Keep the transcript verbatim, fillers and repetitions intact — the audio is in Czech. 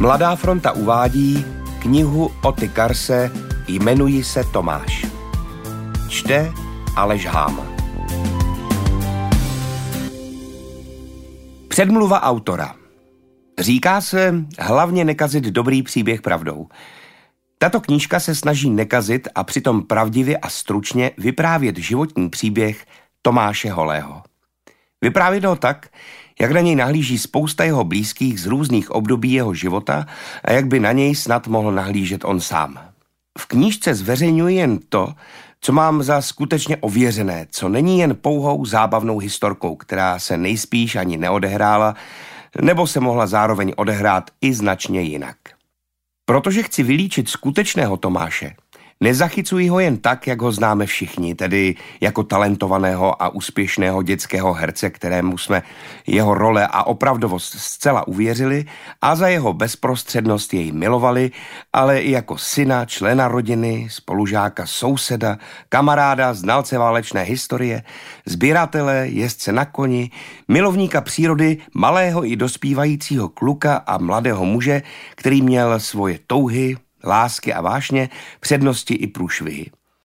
Mladá fronta uvádí knihu Oty Karse Jmenuji se Tomáš. Čte Aleš Háma. Předmluva autora. Říká se hlavně nekazit dobrý příběh pravdou. Tato knížka se snaží nekazit a přitom pravdivě a stručně vyprávět životní příběh Tomáše Holého. Vyprávět ho tak, jak na něj nahlíží spousta jeho blízkých z různých období jeho života a jak by na něj snad mohl nahlížet on sám. V knížce zveřejňuji jen to, co mám za skutečně ověřené, co není jen pouhou zábavnou historkou, která se nejspíš ani neodehrála, nebo se mohla zároveň odehrát i značně jinak. Protože chci vylíčit skutečného Tomáše, nezachycuji ho jen tak, jak ho známe všichni, tedy jako talentovaného a úspěšného dětského herce, kterému jsme jeho role a opravdovost zcela uvěřili a za jeho bezprostřednost jej milovali, ale i jako syna, člena rodiny, spolužáka, souseda, kamaráda, znalce válečné historie, sběratele, jezdce na koni, milovníka přírody, malého i dospívajícího kluka a mladého muže, který měl svoje touhy, lásky a vášně, přednosti i průšvihy.